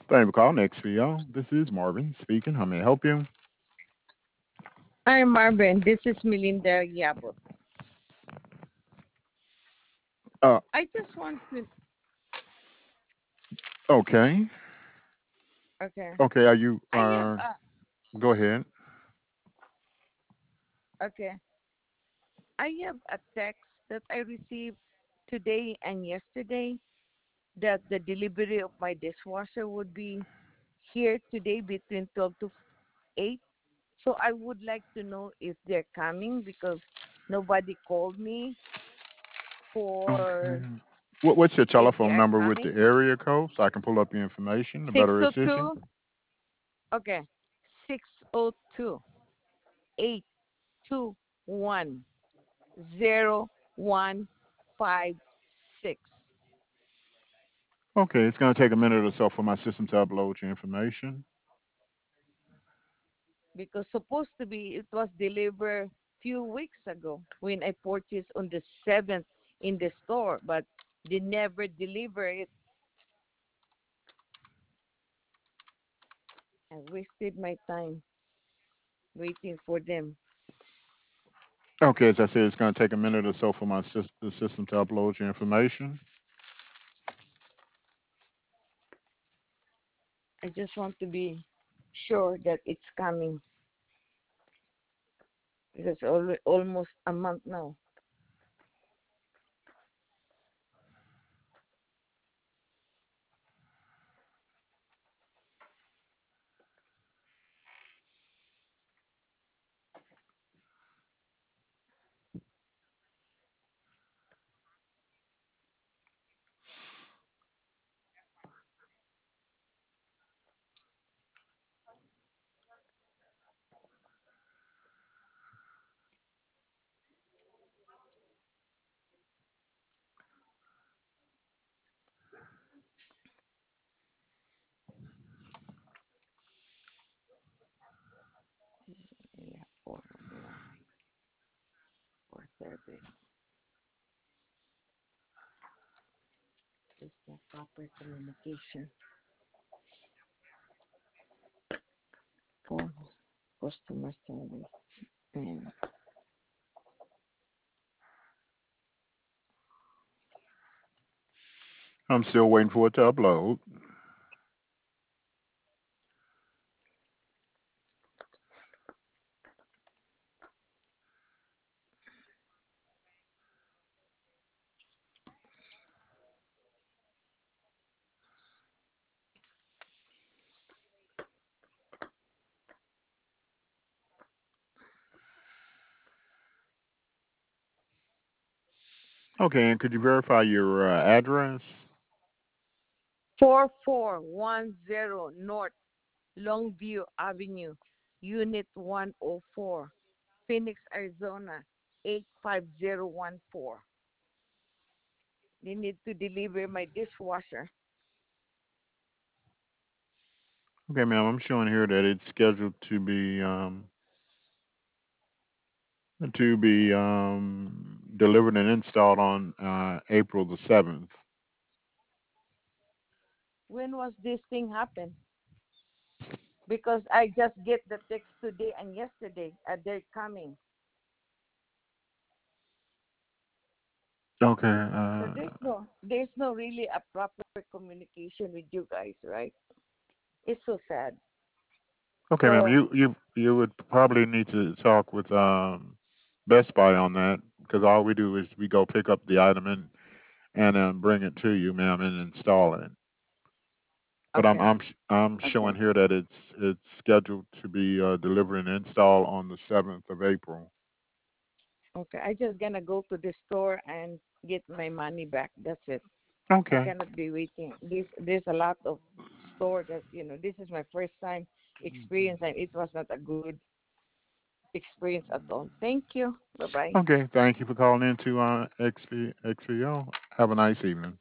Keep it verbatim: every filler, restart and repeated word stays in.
Thank you for calling X P O. This is Marvin speaking. How may I help you? Hi, Marvin. This is Melinda Yabut. Uh, I just want to. okay. Okay. Okay, are you, I have. uh, Uh, go ahead. okay. I have a text that I received today and yesterday that the delivery of my dishwasher would be here today between twelve to eight. So I would like to know if they're coming because nobody called me Okay. for What, what's your if they telephone are number with the coming. area code so I can pull up your information to better assist you? six oh two. Okay. six oh two eight two one zero one five six. Okay, it's going to take a minute or so for my system to upload your information. Because supposed to be it was delivered few weeks ago when I purchased on the seventh in the store, but they never deliver it. I wasted my time waiting for them. Okay, as I said, it's going to take a minute or so for my sys- the system to upload your information. I just want to be sure that it's coming because al- almost a month now. Yeah, four nine four thirty. Is the proper communication for customer service. And I'm still waiting for it to upload. Okay, and could you verify your uh, address? four four one zero North Longview Avenue, Unit one oh four, Phoenix, Arizona, eight five zero one four. They need to deliver my dishwasher. Okay, ma'am, I'm showing here that it's scheduled to be um, to be um, delivered and installed on uh, April the seventh. When was this thing happen? Because I just get the text today and yesterday. Uh, they're coming. Okay. So Uh, there's no there's no really a proper communication with you guys, right? It's so sad. okay, ma'am. So You you you would probably need to talk with um, Best Buy on that because all we do is we go pick up the item and and um, bring it to you, ma'am, and install it. But I'm okay, I'm sh- I'm okay, showing here that it's it's scheduled to be uh, delivered and installed on the seventh of April. okay. I just gonna go to the store and get my money back. That's it. I Okay. cannot be waiting. This there's a lot of store that you know. This is my first time experience, and it was not a good experience at all. Thank you. Bye bye. Okay. Thank you for calling in to uh, X V X V O. Have a nice evening.